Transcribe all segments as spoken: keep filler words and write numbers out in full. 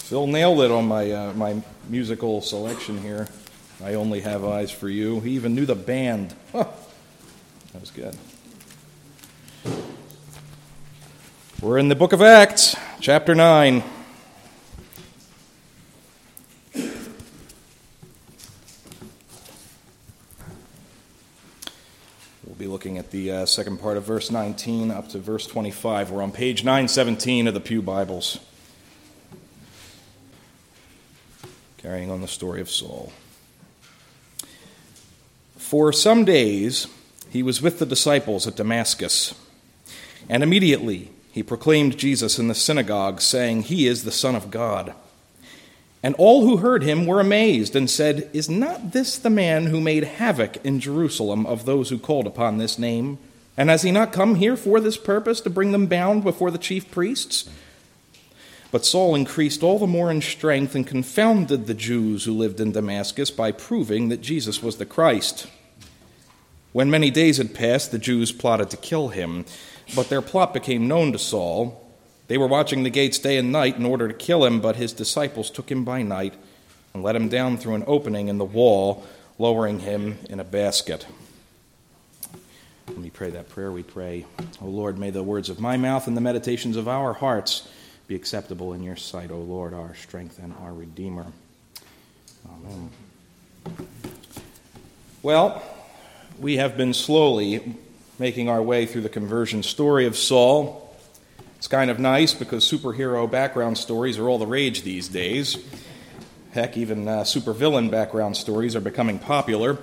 Phil nailed it on my uh, my musical selection here. I Only Have Eyes for You. He even knew the band. Huh. That was good. We're in the book of Acts, chapter nine. We'll be looking at the uh, second part of verse nineteen up to verse twenty-five. We're on page nine seventeen of the Pew Bibles. Carrying on the story of Saul. For some days he was with the disciples at Damascus, and immediately he proclaimed Jesus in the synagogue, saying, "He is the Son of God." And all who heard him were amazed and said, "Is not this the man who made havoc in Jerusalem of those who called upon this name? And has he not come here for this purpose, to bring them bound before the chief priests?" But Saul increased all the more in strength and confounded the Jews who lived in Damascus by proving that Jesus was the Christ. When many days had passed, the Jews plotted to kill him, but their plot became known to Saul. They were watching the gates day and night in order to kill him, but his disciples took him by night and let him down through an opening in the wall, lowering him in a basket. Let me pray that prayer. We pray, "O Lord, may the words of my mouth and the meditations of our hearts be acceptable in your sight, O Lord, our strength and our Redeemer." Amen. Well, we have been slowly making our way through the conversion story of Saul. It's kind of nice because superhero background stories are all the rage these days. Heck, even uh, supervillain background stories are becoming popular.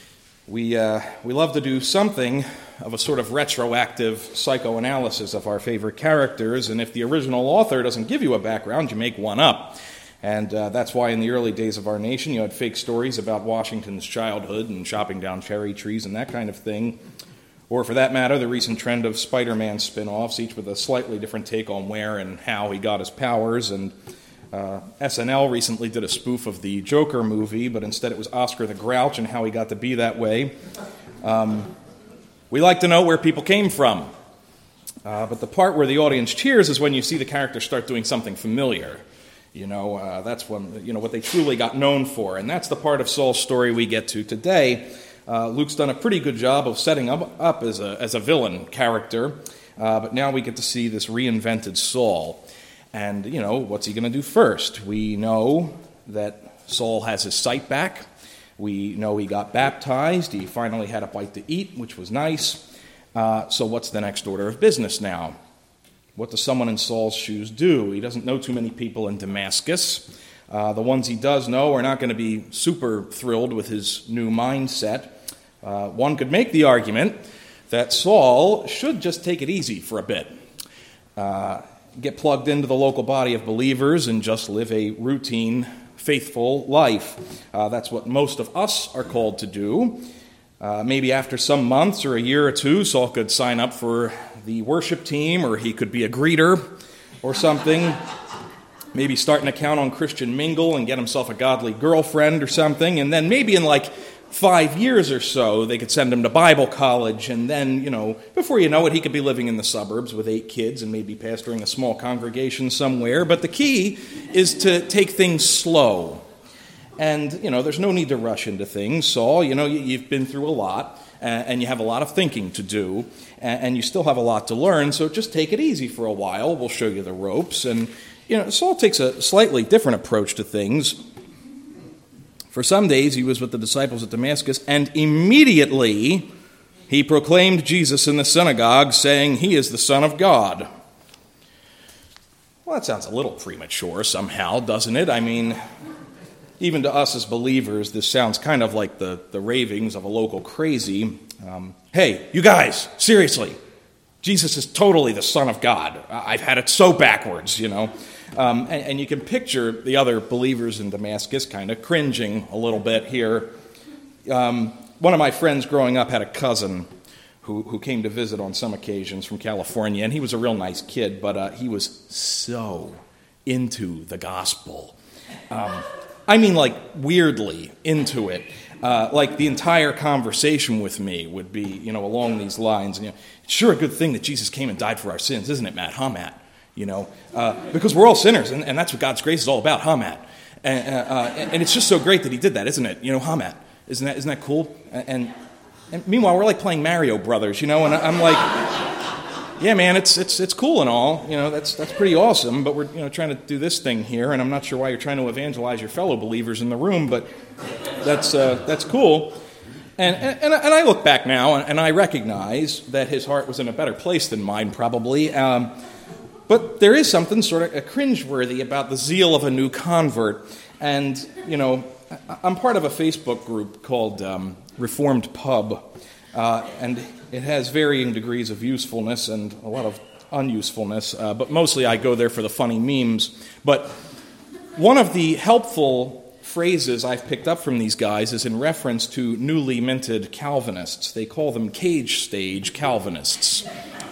We uh, we love to do something of a sort of retroactive psychoanalysis of our favorite characters, and if the original author doesn't give you a background, you make one up. And uh, that's why in the early days of our nation, you had fake stories about Washington's childhood and chopping down cherry trees and that kind of thing. Or for that matter, the recent trend of Spider-Man spin-offs, each with a slightly different take on where and how he got his powers. And uh, S N L recently did a spoof of the Joker movie, but instead it was Oscar the Grouch and how he got to be that way. Um, we like to know where people came from. Uh, but the part where the audience cheers is when you see the character start doing something familiar. You know, uh, that's when, you know, what they truly got known for. And that's the part of Saul's story we get to today. Uh, Luke's done a pretty good job of setting up, up as a as a villain character, uh, but now we get to see this reinvented Saul. And, you know, what's he going to do first? We know that Saul has his sight back. We know he got baptized. He finally had a bite to eat, which was nice. Uh, so what's the next order of business now? What does someone in Saul's shoes do? He doesn't know too many people in Damascus. Uh, the ones he does know are not going to be super thrilled with his new mindset. Uh, one could make the argument that Saul should just take it easy for a bit. Uh, get plugged into the local body of believers and just live a routine, faithful life. Uh, that's what most of us are called to do. Uh, maybe after some months or a year or two, Saul could sign up for the worship team, or he could be a greeter or something. Maybe start an account on Christian Mingle and get himself a godly girlfriend or something. And then maybe in like five years or so, they could send him to Bible college. And then, you know, before you know it, he could be living in the suburbs with eight kids and maybe pastoring a small congregation somewhere. But the key is to take things slow. And, you know, there's no need to rush into things. Saul, you know, you've been through a lot, and you have a lot of thinking to do, and you still have a lot to learn, so just take it easy for a while. We'll show you the ropes. And, you know, Saul takes a slightly different approach to things. For some days he was with the disciples at Damascus, and immediately he proclaimed Jesus in the synagogue, saying, "He is the Son of God." Well, that sounds a little premature somehow, doesn't it? I mean, even to us as believers, this sounds kind of like the, the ravings of a local crazy. Um, hey, you guys, seriously, Jesus is totally the Son of God. I've had it so backwards, you know. Um, and, and you can picture the other believers in Damascus kind of cringing a little bit here. Um, one of my friends growing up had a cousin who, who came to visit on some occasions from California, and he was a real nice kid, but uh, he was so into the gospel. Um I mean, like, weirdly into it. Uh, like, the entire conversation with me would be, you know, along these lines. And, you know, it's sure a good thing that Jesus came and died for our sins, isn't it, Matt? Huh, Matt? you know, uh, because we're all sinners, and, and that's what God's grace is all about, huh, Matt? And, uh, uh, and it's just so great that he did that, isn't it? You know, huh, Matt? Isn't that, isn't that cool? And, and meanwhile, we're like playing Mario Brothers, you know, and I'm like, yeah, man, it's it's it's cool and all, you know, that's that's pretty awesome, but we're, you know, trying to do this thing here, and I'm not sure why you're trying to evangelize your fellow believers in the room, but that's uh, that's cool. And, and and I look back now, and I recognize that his heart was in a better place than mine, probably. Um, but there is something sort of cringeworthy about the zeal of a new convert. And, you know, I'm part of a Facebook group called um, Reformed Pub, uh, and it has varying degrees of usefulness and a lot of unusefulness, uh, but mostly I go there for the funny memes. But one of the helpful phrases I've picked up from these guys is in reference to newly minted Calvinists. They call them cage stage Calvinists,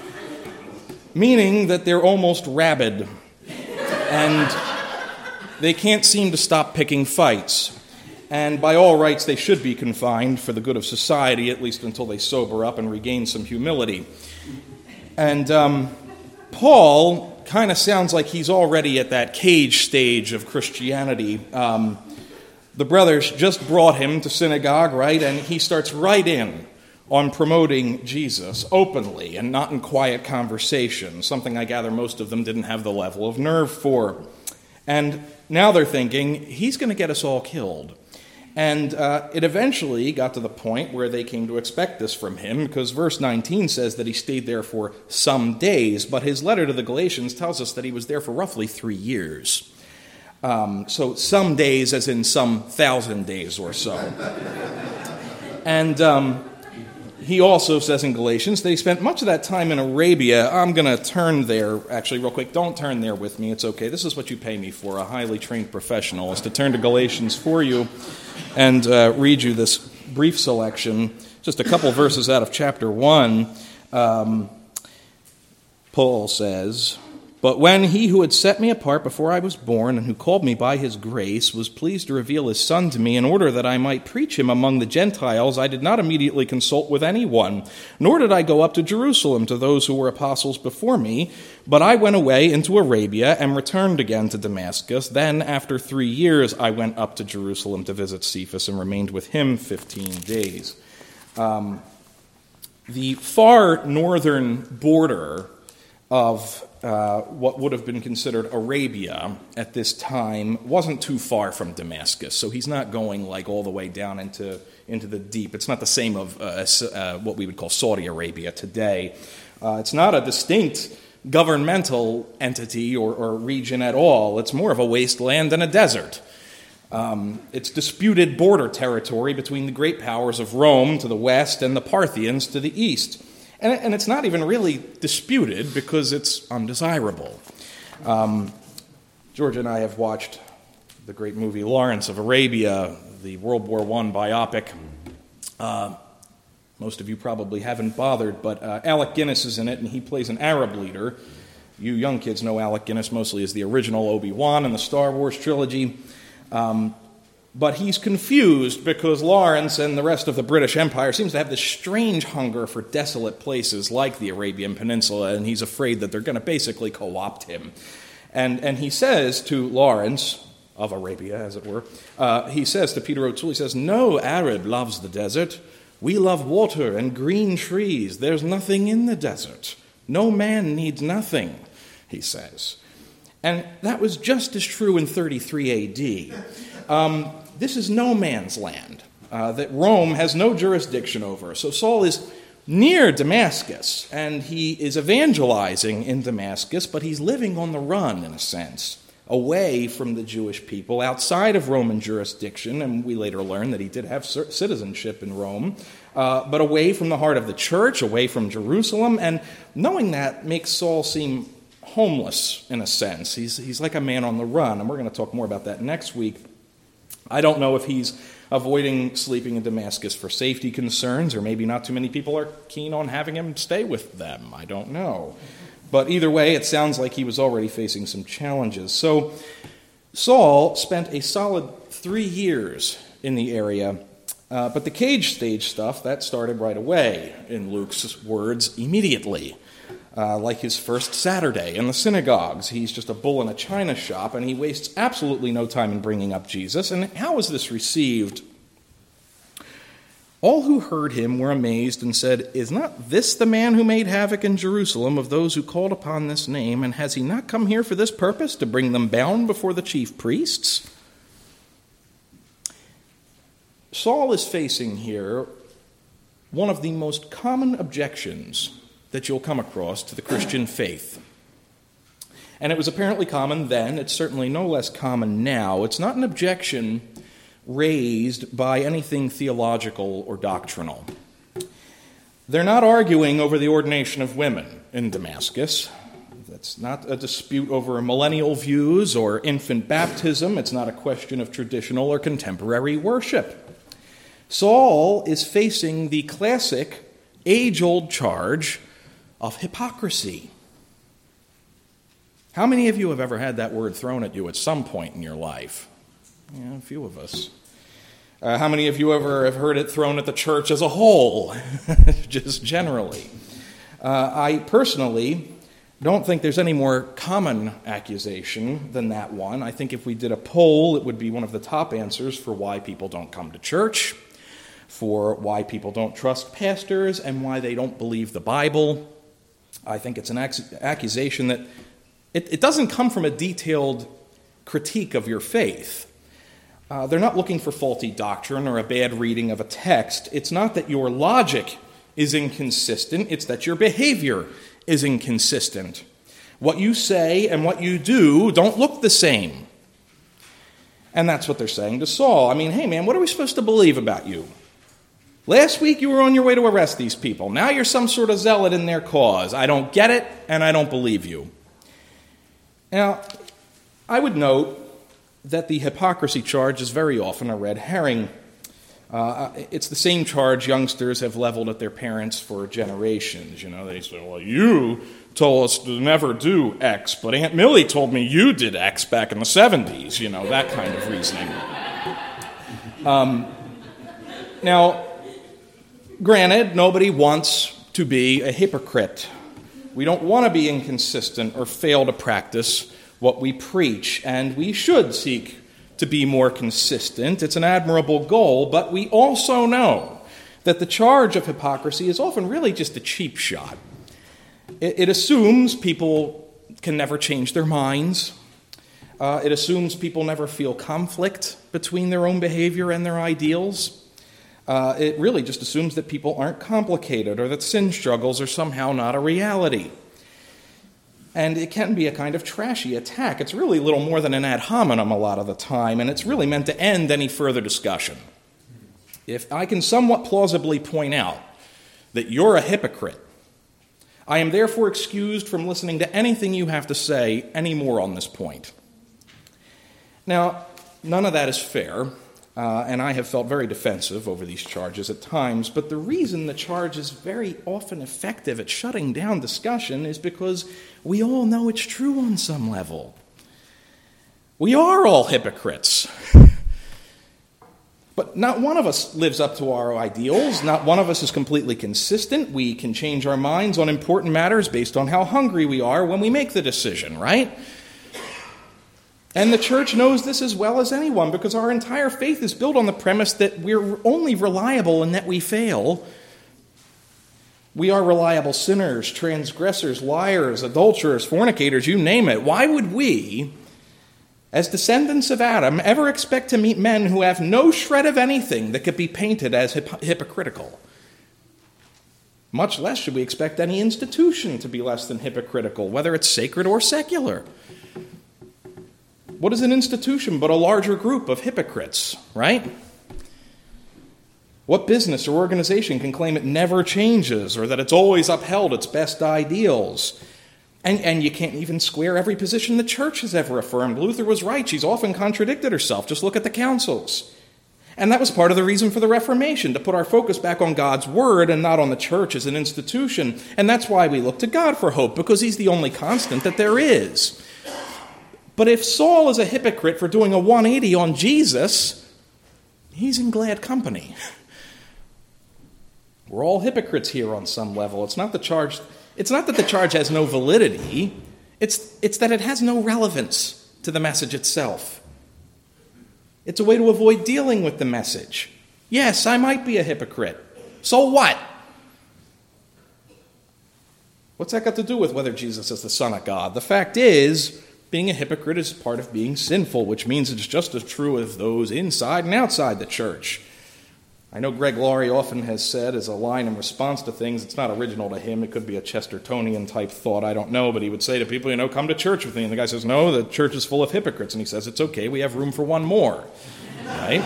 meaning that they're almost rabid and they can't seem to stop picking fights. And by all rights, they should be confined for the good of society, at least until they sober up and regain some humility. And um, Paul kind of sounds like he's already at that cage stage of Christianity. Um, the brothers just brought him to synagogue, right? And he starts right in on promoting Jesus openly and not in quiet conversation, something I gather most of them didn't have the level of nerve for. And now they're thinking, he's going to get us all killed. And uh, it eventually got to the point where they came to expect this from him, because verse nineteen says that he stayed there for some days, but his letter to the Galatians tells us that he was there for roughly three years. Um, so some days as in some thousand days or so. And um, he also says in Galatians that he spent much of that time in Arabia. I'm going to turn there, actually, real quick. Don't turn there with me. It's okay. This is what you pay me for, a highly trained professional, is to turn to Galatians for you and uh, read you this brief selection, just a couple verses out of chapter one. Um, Paul says, "But when he who had set me apart before I was born and who called me by his grace was pleased to reveal his Son to me in order that I might preach him among the Gentiles, I did not immediately consult with anyone, nor did I go up to Jerusalem to those who were apostles before me, but I went away into Arabia and returned again to Damascus. Then, after three years, I went up to Jerusalem to visit Cephas and remained with him fifteen days. Um, the far northern border of uh, what would have been considered Arabia at this time wasn't too far from Damascus, so he's not going like all the way down into into the deep. It's not the same of uh, uh, what we would call Saudi Arabia today. Uh, it's not a distinct governmental entity or, or region at all. It's more of a wasteland and a desert. Um, it's disputed border territory between the great powers of Rome to the west and the Parthians to the east. And, and it's not even really disputed because it's undesirable. Um, George and I have watched the great movie Lawrence of Arabia, the World War One biopic. Uh, most of you probably haven't bothered, but uh, Alec Guinness is in it, and he plays an Arab leader. You young kids know Alec Guinness mostly as the original Obi-Wan in the Star Wars trilogy. Um, But he's confused because Lawrence and the rest of the British Empire seems to have this strange hunger for desolate places like the Arabian Peninsula, and he's afraid that they're going to basically co-opt him. And and he says to Lawrence, of Arabia, as it were, uh, he says to Peter O'Toole, he says, "No Arab loves the desert. We love water and green trees. There's nothing in the desert. No man needs nothing," he says. And that was just as true in thirty-three A D. Um, this is no man's land uh, that Rome has no jurisdiction over. So Saul is near Damascus, and he is evangelizing in Damascus, but he's living on the run, in a sense, away from the Jewish people, outside of Roman jurisdiction, and we later learn that he did have citizenship in Rome, uh, but away from the heart of the church, away from Jerusalem, and knowing that makes Saul seem homeless, in a sense. He's, he's like a man on the run, and we're going to talk more about that next week. I don't know if he's avoiding sleeping in Damascus for safety concerns, or maybe not too many people are keen on having him stay with them. I don't know. But either way, it sounds like he was already facing some challenges. So Saul spent a solid three years in the area, uh, but the cage stage stuff, that started right away, in Luke's words, immediately. Uh, like his first Saturday in the synagogues. He's just a bull in a china shop, and he wastes absolutely no time in bringing up Jesus. And how was this received? All who heard him were amazed and said, "Is not this the man who made havoc in Jerusalem of those who called upon this name? And has he not come here for this purpose, to bring them bound before the chief priests?" Saul is facing here one of the most common objections that you'll come across to the Christian faith. And it was apparently common then. It's certainly no less common now. It's not an objection raised by anything theological or doctrinal. They're not arguing over the ordination of women in Damascus. That's not a dispute over millennial views or infant baptism. It's not a question of traditional or contemporary worship. Saul is facing the classic, age-old charge of hypocrisy. How many of you have ever had that word thrown at you at some point in your life? Yeah, a few of us. Uh, how many of you ever have heard it thrown at the church as a whole, just generally? Uh, I personally don't think there's any more common accusation than that one. I think if we did a poll, it would be one of the top answers for why people don't come to church, for why people don't trust pastors, and why they don't believe the Bible. I think it's an ac- accusation that it, it doesn't come from a detailed critique of your faith. Uh, they're not looking for faulty doctrine or a bad reading of a text. It's not that your logic is inconsistent. It's that your behavior is inconsistent. What you say and what you do don't look the same. And that's what they're saying to Saul. I mean, hey man, what are we supposed to believe about you? Last week you were on your way to arrest these people. Now you're some sort of zealot in their cause. I don't get it, and I don't believe you. Now, I would note that the hypocrisy charge is very often a red herring. Uh, it's the same charge youngsters have leveled at their parents for generations. You know, they say, well, you told us to never do X, but Aunt Millie told me you did X back in the seventies. You know, that kind of reasoning. Um, now, granted, nobody wants to be a hypocrite. We don't want to be inconsistent or fail to practice what we preach, and we should seek to be more consistent. It's an admirable goal, but we also know that the charge of hypocrisy is often really just a cheap shot. It, it assumes people can never change their minds. Uh, it assumes people never feel conflict between their own behavior and their ideals. Uh, it really just assumes that people aren't complicated or that sin struggles are somehow not a reality. And it can be a kind of trashy attack. It's really little more than an ad hominem a lot of the time, and it's really meant to end any further discussion. If I can somewhat plausibly point out that you're a hypocrite, I am therefore excused from listening to anything you have to say anymore on this point. Now, none of that is fair. Uh, and I have felt very defensive over these charges at times, but the reason the charge is very often effective at shutting down discussion is because we all know it's true on some level. We are all hypocrites. But not one of us lives up to our ideals. Not one of us is completely consistent. We can change our minds on important matters based on how hungry we are when we make the decision, right? And the church knows this as well as anyone, because our entire faith is built on the premise that we're only reliable in that we fail. We are reliable sinners, transgressors, liars, adulterers, fornicators, you name it. Why would we, as descendants of Adam, ever expect to meet men who have no shred of anything that could be painted as hip- hypocritical? Much less should we expect any institution to be less than hypocritical, whether it's sacred or secular. What is an institution but a larger group of hypocrites, right? What business or organization can claim it never changes or that it's always upheld its best ideals? And, and you can't even square every position the church has ever affirmed. Luther was right. She's often contradicted herself. Just look at the councils. And that was part of the reason for the Reformation, to put our focus back on God's Word and not on the church as an institution. And that's why we look to God for hope, because He's the only constant that there is. But if Saul is a hypocrite for doing a one eighty on Jesus, he's in glad company. We're all hypocrites here on some level. It's not the charge It's not that the charge has no validity. It's, it's that it has no relevance to the message itself. It's a way to avoid dealing with the message. Yes, I might be a hypocrite. So what? What's that got to do with whether Jesus is the Son of God? The fact is, being a hypocrite is part of being sinful, which means it's just as true of those inside and outside the church. I know Greg Laurie often has said as a line in response to things, it's not original to him, it could be a Chestertonian type thought, I don't know, but he would say to people, you know, come to church with me. And the guy says, no, the church is full of hypocrites. And he says, it's okay, we have room for one more. Right?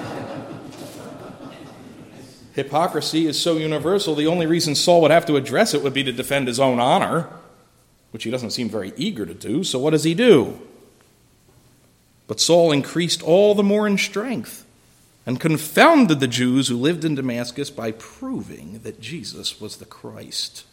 Hypocrisy is so universal, the only reason Saul would have to address it would be to defend his own honor, which he doesn't seem very eager to do. So what does he do? But Saul increased all the more in strength and confounded the Jews who lived in Damascus by proving that Jesus was the Christ.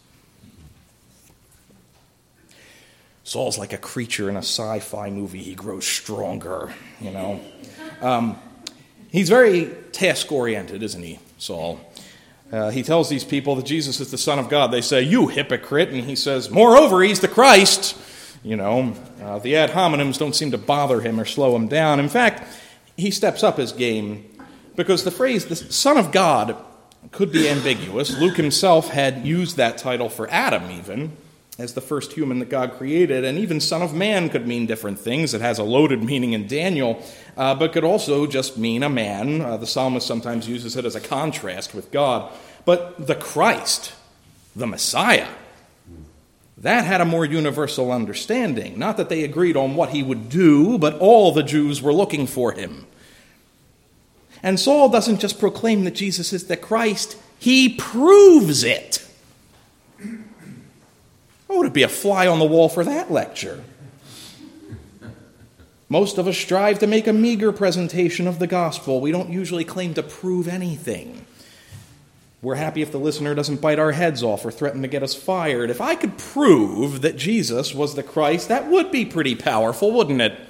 Saul's like a creature in a sci-fi movie. He grows stronger, you know. Um, he's very task-oriented, isn't he, Saul? Uh, he tells these people that Jesus is the Son of God. They say, you hypocrite. And he says, moreover, he's the Christ. You know, uh, the ad hominems don't seem to bother him or slow him down. In fact, he steps up his game because the phrase, the Son of God, could be ambiguous. Luke himself had used that title for Adam even, as the first human that God created, and even Son of Man could mean different things. It has a loaded meaning in Daniel, uh, but could also just mean a man. Uh, the psalmist sometimes uses it as a contrast with God. But the Christ, the Messiah, that had a more universal understanding. Not that they agreed on what he would do, but all the Jews were looking for him. And Saul doesn't just proclaim that Jesus is the Christ, he proves it. What would it be, a fly on the wall for that lecture? Most of us strive to make a meager presentation of the gospel. We don't usually claim to prove anything. We're happy if the listener doesn't bite our heads off or threaten to get us fired. If I could prove that Jesus was the Christ, that would be pretty powerful, wouldn't it?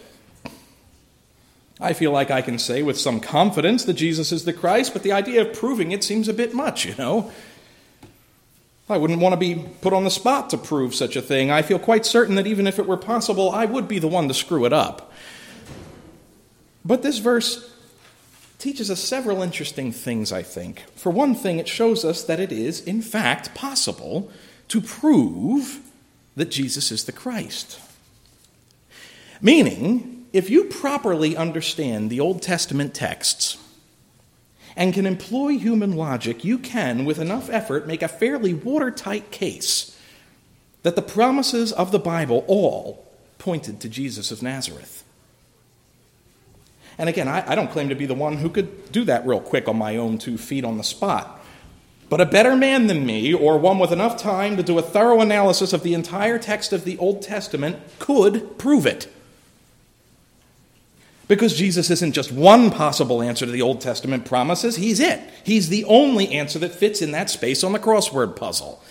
I feel like I can say with some confidence that Jesus is the Christ, but the idea of proving it seems a bit much, you know. I wouldn't want to be put on the spot to prove such a thing. I feel quite certain that even if it were possible, I would be the one to screw it up. But this verse teaches us several interesting things, I think. For one thing, it shows us that it is, in fact, possible to prove that Jesus is the Christ. Meaning, if you properly understand the Old Testament texts and can employ human logic, you can, with enough effort, make a fairly watertight case that the promises of the Bible all pointed to Jesus of Nazareth. And again, I, I don't claim to be the one who could do that real quick on my own two feet on the spot. But a better man than me, or one with enough time to do a thorough analysis of the entire text of the Old Testament, could prove it. Because Jesus isn't just one possible answer to the Old Testament promises, he's it. He's the only answer that fits in that space on the crossword puzzle.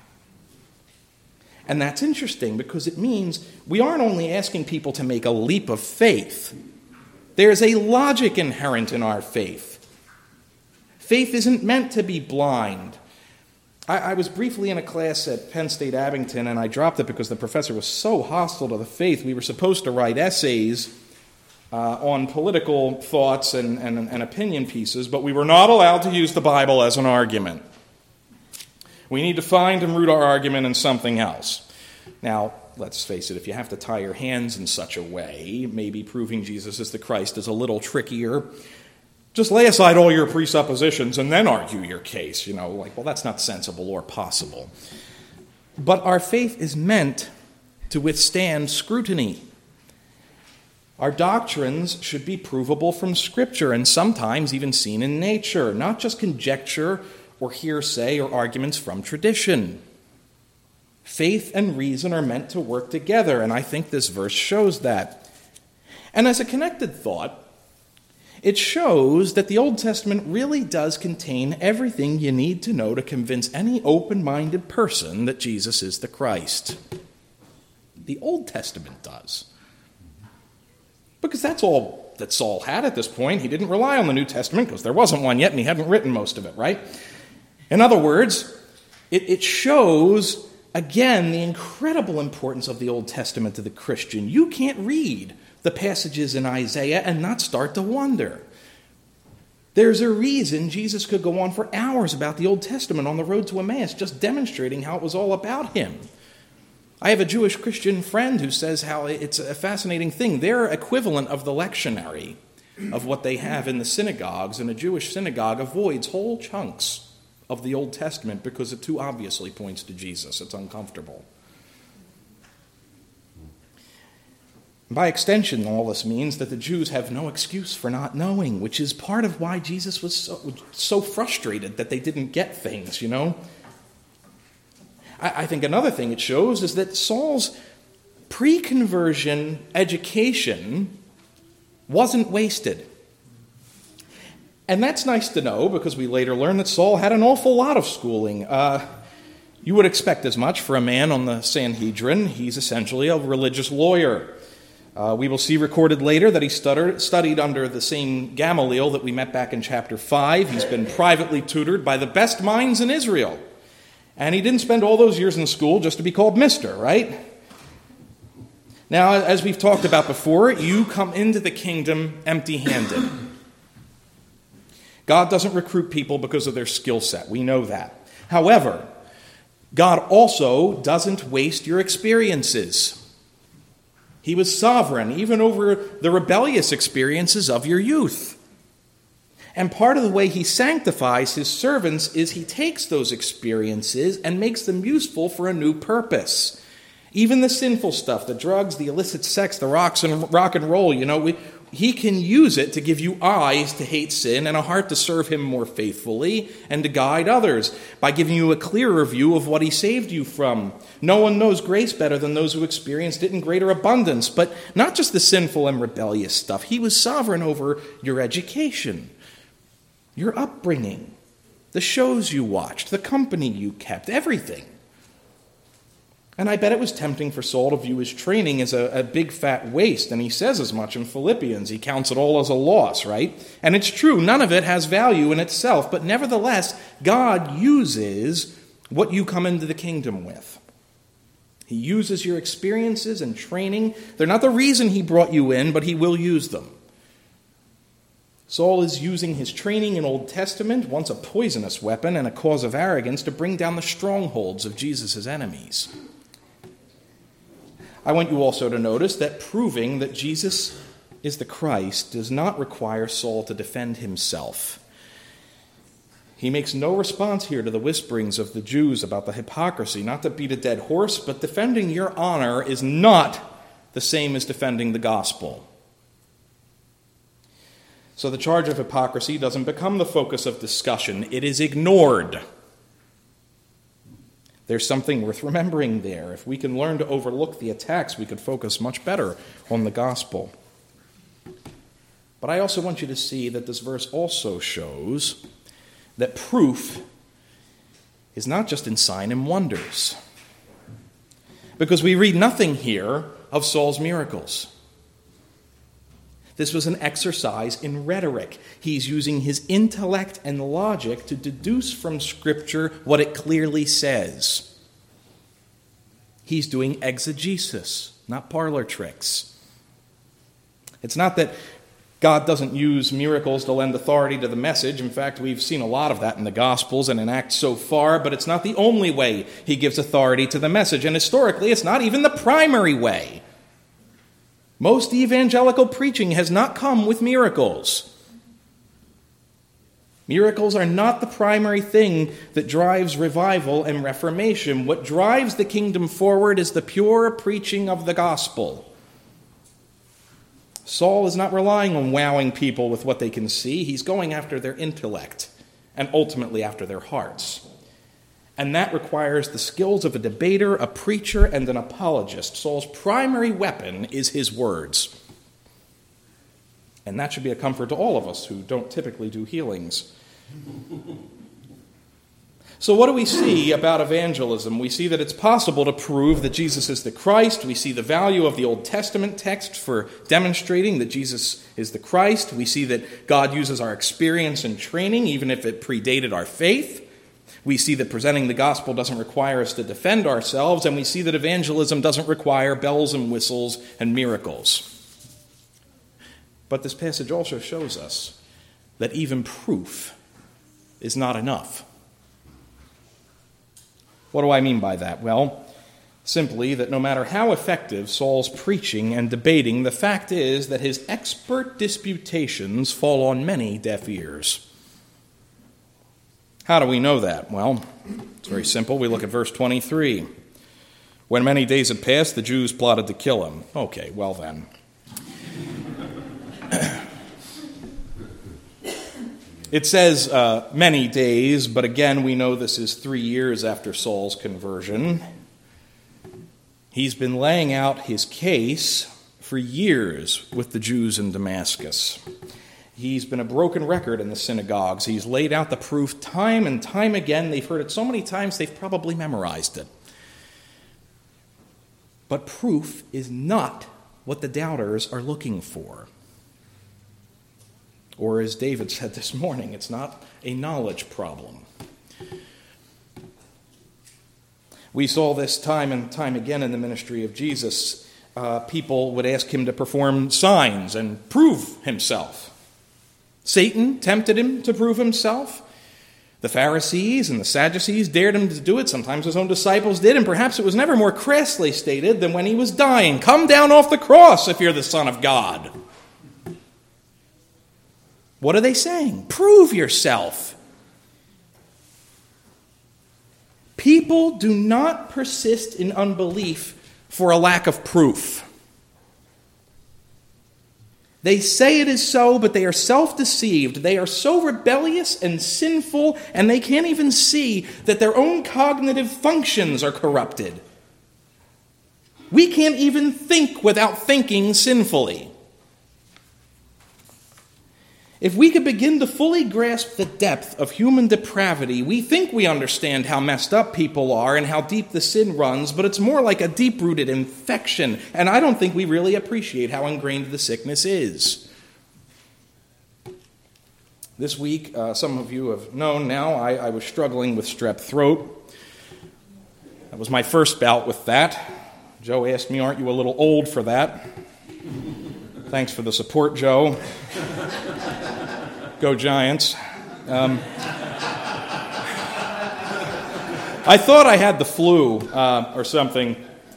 And that's interesting because it means we aren't only asking people to make a leap of faith. There's a logic inherent in our faith. Faith isn't meant to be blind. I, I was briefly in a class at Penn State Abington, and I dropped it because the professor was so hostile to the faith. We were supposed to write essays Uh, on political thoughts and, and, and opinion pieces, but we were not allowed to use the Bible as an argument. We need to find and root our argument in something else. Now, let's face it, if you have to tie your hands in such a way, maybe proving Jesus is the Christ is a little trickier. Just lay aside all your presuppositions and then argue your case. You know, like, well, that's not sensible or possible. But our faith is meant to withstand scrutiny. Our doctrines should be provable from Scripture and sometimes even seen in nature, not just conjecture or hearsay or arguments from tradition. Faith and reason are meant to work together, and I think this verse shows that. And as a connected thought, it shows that the Old Testament really does contain everything you need to know to convince any open-minded person that Jesus is the Christ. The Old Testament does. Because that's all that Saul had at this point. He didn't rely on the New Testament because there wasn't one yet and he hadn't written most of it, right? In other words, it, it shows Again, the incredible importance of the Old Testament to the Christian. You can't read the passages in Isaiah and not start to wonder. There's a reason Jesus could go on for hours about the Old Testament on the road to Emmaus, just demonstrating how it was all about him. I have a Jewish Christian friend who says how it's a fascinating thing. Their equivalent of the lectionary, of what they have in the synagogues, in a Jewish synagogue, avoids whole chunks of the Old Testament because it too obviously points to Jesus. It's uncomfortable. By extension, all this means that the Jews have no excuse for not knowing, which is part of why Jesus was so, so frustrated that they didn't get things, you know? I, I think another thing it shows is that Saul's pre-conversion education wasn't wasted. And that's nice to know because we later learn that Saul had an awful lot of schooling. Uh, you would expect as much for a man on the Sanhedrin. He's essentially a religious lawyer. Uh, we will see recorded later that he stuttered, studied under the same Gamaliel that we met back in chapter five. He's been privately tutored by the best minds in Israel. And he didn't spend all those years in school just to be called mister, right? Now, as we've talked about before, you come into the kingdom empty-handed. God doesn't recruit people because of their skill set. We know that. However, God also doesn't waste your experiences. He was sovereign even over the rebellious experiences of your youth. And part of the way he sanctifies his servants is he takes those experiences and makes them useful for a new purpose. Even the sinful stuff, the drugs, the illicit sex, the rocks and rock and roll, you know, we, he can use it to give you eyes to hate sin and a heart to serve him more faithfully and to guide others by giving you a clearer view of what he saved you from. No one knows grace better than those who experienced it in greater abundance, but not just the sinful and rebellious stuff. He was sovereign over your education, your upbringing, the shows you watched, the company you kept, everything. And I bet it was tempting for Saul to view his training as a, a big fat waste, and he says as much in Philippians. He counts it all as a loss, right? And it's true, none of it has value in itself, but nevertheless, God uses what you come into the kingdom with. He uses your experiences and training. They're not the reason he brought you in, but he will use them. Saul is using his training in Old Testament, once a poisonous weapon and a cause of arrogance, to bring down the strongholds of Jesus' enemies. I want you also to notice that proving that Jesus is the Christ does not require Saul to defend himself. He makes no response here to the whisperings of the Jews about the hypocrisy, not to beat a dead horse, but defending your honor is not the same as defending the gospel. So the charge of hypocrisy doesn't become the focus of discussion. It is ignored. There's something worth remembering there. If we can learn to overlook the attacks, we could focus much better on the gospel. But I also want you to see that this verse also shows that proof is not just in sign and wonders. Because we read nothing here of Saul's miracles. This was an exercise in rhetoric. He's using his intellect and logic to deduce from Scripture what it clearly says. He's doing exegesis, not parlor tricks. It's not that God doesn't use miracles to lend authority to the message. In fact, we've seen a lot of that in the Gospels and in Acts so far, but it's not the only way he gives authority to the message. And historically, it's not even the primary way. Most evangelical preaching has not come with miracles. Miracles are not the primary thing that drives revival and reformation. What drives the kingdom forward is the pure preaching of the gospel. Saul is not relying on wowing people with what they can see. He's going after their intellect and ultimately after their hearts. And that requires the skills of a debater, a preacher, and an apologist. Saul's primary weapon is his words. And that should be a comfort to all of us who don't typically do healings. So what do we see about evangelism? We see that it's possible to prove that Jesus is the Christ. We see the value of the Old Testament text for demonstrating that Jesus is the Christ. We see that God uses our experience and training, even if it predated our faith. We see that presenting the gospel doesn't require us to defend ourselves, and we see that evangelism doesn't require bells and whistles and miracles. But this passage also shows us that even proof is not enough. What do I mean by that? Well, simply that no matter how effective Saul's preaching and debating, the fact is that his expert disputations fall on many deaf ears. How do we know that? Well, it's very simple. We look at verse twenty-three. When many days had passed, the Jews plotted to kill him. Okay, well then. It says uh, many days, but again, we know this is three years after Saul's conversion. He's been laying out his case for years with the Jews in Damascus. He's been a broken record in the synagogues. He's laid out the proof time and time again. They've heard it so many times they've probably memorized it. But proof is not what the doubters are looking for. Or as David said this morning, it's not a knowledge problem. We saw this time and time again in the ministry of Jesus. Uh, people would ask him to perform signs and prove himself. Satan tempted him to prove himself. The Pharisees and the Sadducees dared him to do it. Sometimes his own disciples did, and perhaps it was never more crassly stated than when he was dying. Come down off the cross if you're the Son of God. What are they saying? Prove yourself. People do not persist in unbelief for a lack of proof. They say it is so, but they are self-deceived. They are so rebellious and sinful, and they can't even see that their own cognitive functions are corrupted. We can't even think without thinking sinfully. If we could begin to fully grasp the depth of human depravity, we think we understand how messed up people are and how deep the sin runs, but it's more like a deep-rooted infection, and I don't think we really appreciate how ingrained the sickness is. This week, uh, some of you have known now, I, I was struggling with strep throat. That was my first bout with that. Joe asked me, aren't you a little old for that? Thanks for the support, Joe. Go Giants. Um, I thought I had the flu uh, or something.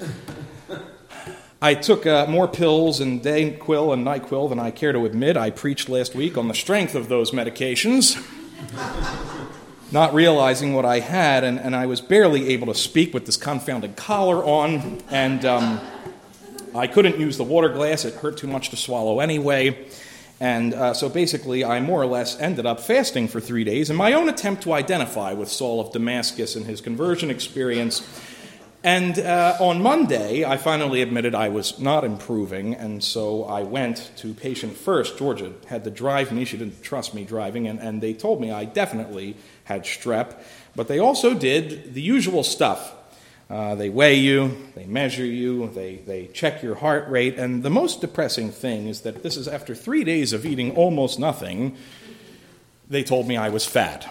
I took uh, more pills and Dayquil and NyQuil than I care to admit. I preached last week on the strength of those medications, not realizing what I had, and, and I was barely able to speak with this confounded collar on, and um, I couldn't use the water glass. It hurt too much to swallow anyway. And uh, so basically, I more or less ended up fasting for three days in my own attempt to identify with Saul of Damascus and his conversion experience. And uh, on Monday, I finally admitted I was not improving, and so I went to Patient First. Georgia had to drive me. She didn't trust me driving, and, and they told me I definitely had strep. But they also did the usual stuff. Uh, they weigh you, they measure you, they, they check your heart rate, and the most depressing thing is that this is after three days of eating almost nothing, they told me I was fat.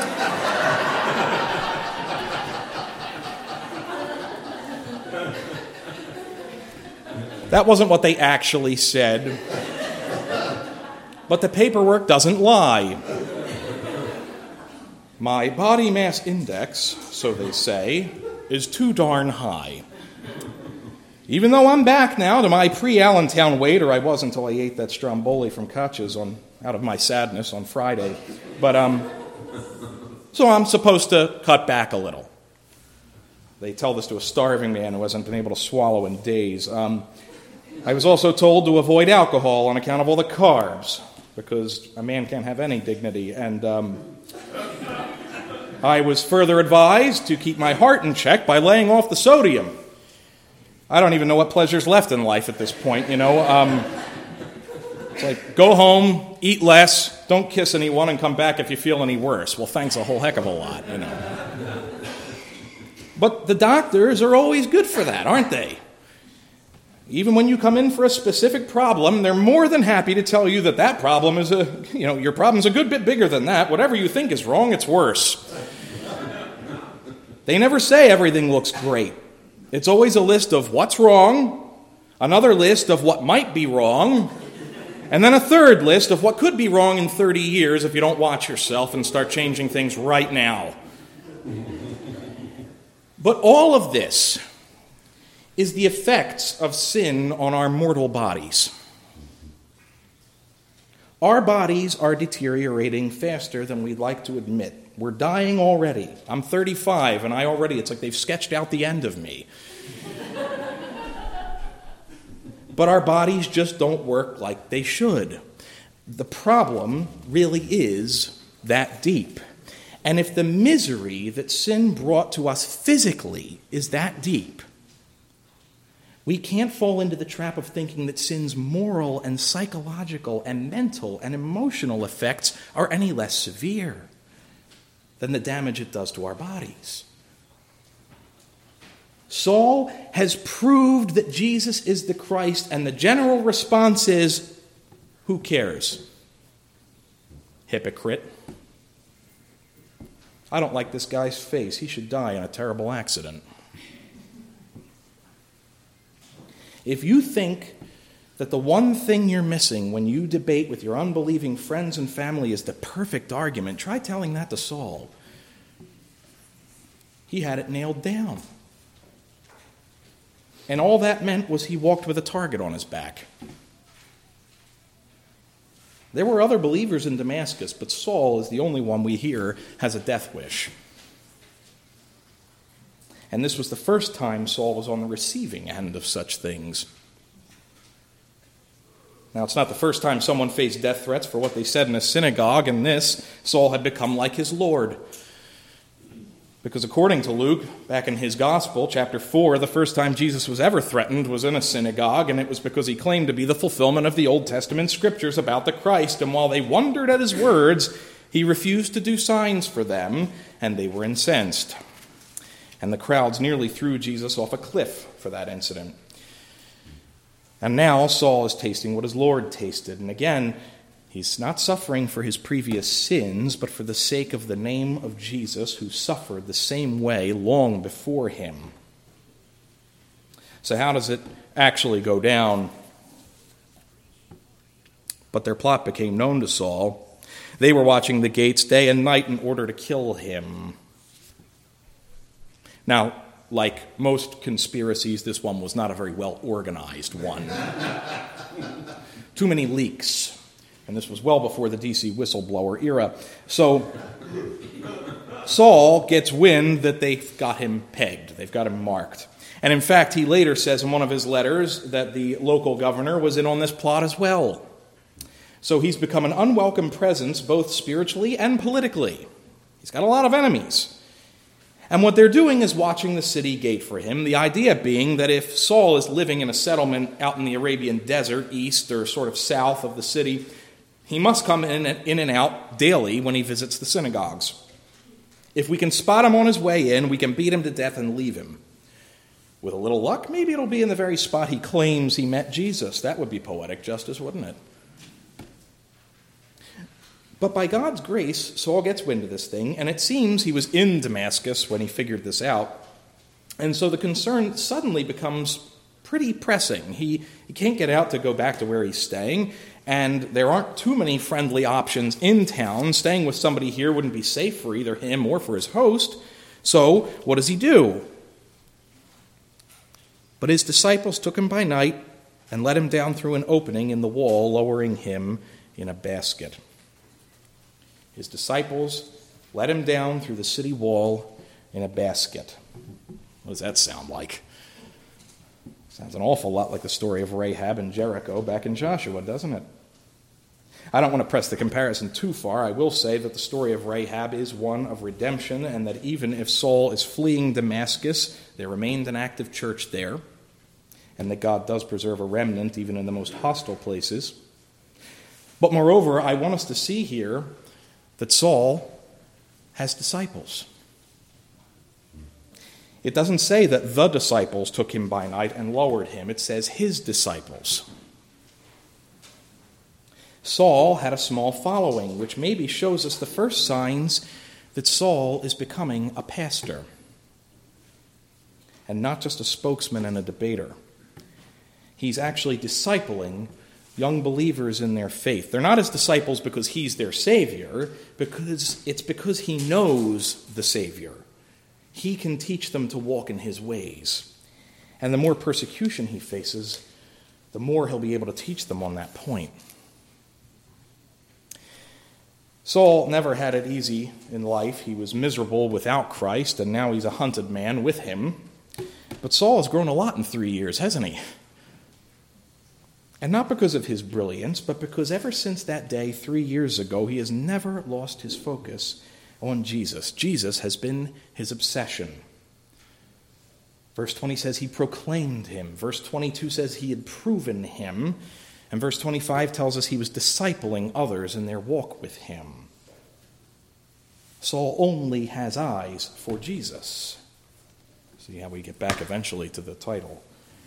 That wasn't what they actually said, but the paperwork doesn't lie. My body mass index, so they say, is too darn high. Even though I'm back now to my pre-Allentown weight, or I was until I ate that stromboli from Katja's on out of my sadness on Friday. But um, so I'm supposed to cut back a little. They tell this to a starving man who hasn't been able to swallow in days. Um, I was also told to avoid alcohol on account of all the carbs, because a man can't have any dignity. And um, I was further advised to keep my heart in check by laying off the sodium. I don't even know what pleasure's left in life at this point, you know. Um, it's like, go home, eat less, don't kiss anyone, and come back if you feel any worse. Well, thanks a whole heck of a lot, you know. But the doctors are always good for that, aren't they? Even when you come in for a specific problem, they're more than happy to tell you that that problem is a, you know, your problem's a good bit bigger than that. Whatever you think is wrong, it's worse. They never say everything looks great. It's always a list of what's wrong, another list of what might be wrong, and then a third list of what could be wrong in thirty years if you don't watch yourself and start changing things right now. But all of this is the effects of sin on our mortal bodies. Our bodies are deteriorating faster than we'd like to admit. We're dying already. I'm thirty-five, and I already, it's like they've sketched out the end of me. But our bodies just don't work like they should. The problem really is that deep. And if the misery that sin brought to us physically is that deep, we can't fall into the trap of thinking that sin's moral and psychological and mental and emotional effects are any less severe than the damage it does to our bodies. Saul has proved that Jesus is the Christ, and the general response is, who cares? Hypocrite. I don't like this guy's face. He should die in a terrible accident. If you think that the one thing you're missing when you debate with your unbelieving friends and family is the perfect argument, try telling that to Saul. He had it nailed down. And all that meant was he walked with a target on his back. There were other believers in Damascus, but Saul is the only one we hear has a death wish. And this was the first time Saul was on the receiving end of such things. Now, it's not the first time someone faced death threats for what they said in a synagogue, and this, Saul had become like his Lord. Because according to Luke, back in his gospel, chapter four, the first time Jesus was ever threatened was in a synagogue, and it was because he claimed to be the fulfillment of the Old Testament scriptures about the Christ. And while they wondered at his words, he refused to do signs for them, and they were incensed. And the crowds nearly threw Jesus off a cliff for that incident. And now Saul is tasting what his Lord tasted. And again, he's not suffering for his previous sins, but for the sake of the name of Jesus, who suffered the same way long before him. So how does it actually go down? But their plot became known to Saul. They were watching the gates day and night in order to kill him. Now, like most conspiracies, this one was not a very well organized one. Too many leaks. And this was well before the D C whistleblower era. So Saul gets wind that they've got him pegged. They've got him marked. And in fact, he later says in one of his letters that the local governor was in on this plot as well. So he's become an unwelcome presence both spiritually and politically. He's got a lot of enemies. And what they're doing is watching the city gate for him, the idea being that if Saul is living in a settlement out in the Arabian desert, east or sort of south of the city, he must come in and, in and out daily when he visits the synagogues. If we can spot him on his way in, we can beat him to death and leave him. With a little luck, maybe it'll be in the very spot he claims he met Jesus. That would be poetic justice, wouldn't it? But by God's grace, Saul gets wind of this thing, and it seems he was in Damascus when he figured this out. And so the concern suddenly becomes pretty pressing. He, he can't get out to go back to where he's staying, and there aren't too many friendly options in town. Staying with somebody here wouldn't be safe for either him or for his host. So what does he do? But his disciples took him by night and let him down through an opening in the wall, lowering him in a basket. His disciples let him down through the city wall in a basket. What does that sound like? Sounds an awful lot like the story of Rahab and Jericho back in Joshua, doesn't it? I don't want to press the comparison too far. I will say that the story of Rahab is one of redemption, and that even if Saul is fleeing Damascus, there remained an active church there, and that God does preserve a remnant even in the most hostile places. But moreover, I want us to see here that Saul has disciples. It doesn't say that the disciples took him by night and lowered him. It says his disciples. Saul had a small following, which maybe shows us the first signs that Saul is becoming a pastor. and not just a spokesman and a debater. He's actually discipling young believers in their faith. They're not his disciples because he's their Savior, because it's because he knows the Savior. He can teach them to walk in his ways. And the more persecution he faces, the more he'll be able to teach them on that point. Saul never had it easy in life. He was miserable without Christ, and now he's a hunted man with him. But Saul has grown a lot in three years, hasn't he? And not because of his brilliance, but because ever since that day three years ago, he has never lost his focus on Jesus. Jesus has been his obsession. Verse twenty says he proclaimed him. Verse twenty-two says he had proven him. And verse twenty-five tells us he was discipling others in their walk with him. Saul only has eyes for Jesus. See how we get back eventually to the title.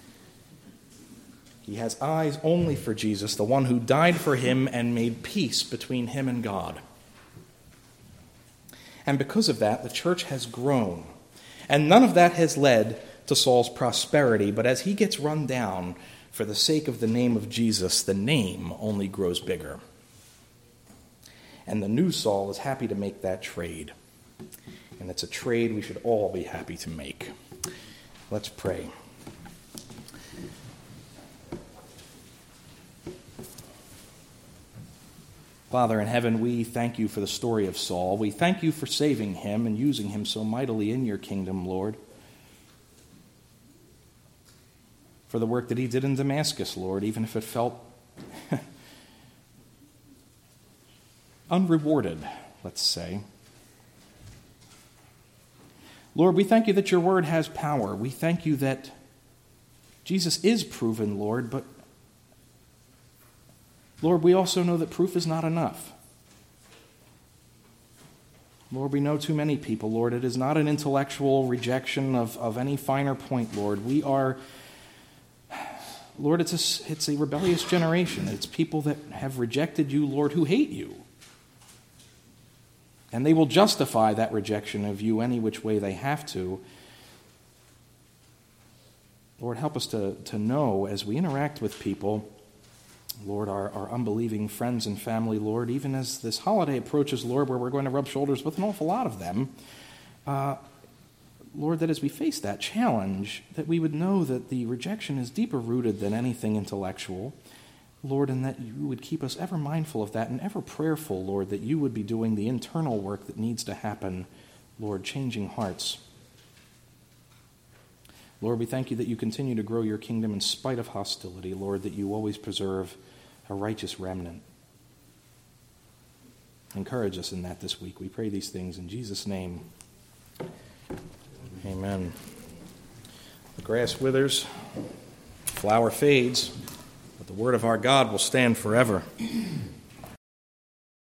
He has eyes only for Jesus, the one who died for him and made peace between him and God. And because of that, the church has grown. And none of that has led to Saul's prosperity, but as he gets run down for the sake of the name of Jesus, the name only grows bigger. And the new Saul is happy to make that trade. And it's a trade we should all be happy to make. Let's pray. Father in heaven, we thank you for the story of Saul. We thank you for saving him and using him so mightily in your kingdom, Lord. For the work that he did in Damascus, Lord, even if it felt unrewarded, let's say. Lord, we thank you that your word has power. We thank you that Jesus is proven, Lord, but Lord, we also know that proof is not enough. Lord, we know too many people, Lord. It is not an intellectual rejection of, of any finer point, Lord. We are, Lord, it's a, it's a rebellious generation. It's people that have rejected you, Lord, who hate you. And they will justify that rejection of you any which way they have to. Lord, help us to, to know as we interact with people, Lord, our, our unbelieving friends and family, Lord, even as this holiday approaches, Lord, where we're going to rub shoulders with an awful lot of them, uh, Lord, that as we face that challenge, that we would know that the rejection is deeper rooted than anything intellectual, Lord, and that you would keep us ever mindful of that and ever prayerful, Lord, that you would be doing the internal work that needs to happen, Lord, changing hearts. Lord, we thank you that you continue to grow your kingdom in spite of hostility, Lord, that you always preserve a righteous remnant. Encourage us in that this week. We pray these things in Jesus' name. Amen. The grass withers, the flower fades, but the word of our God will stand forever.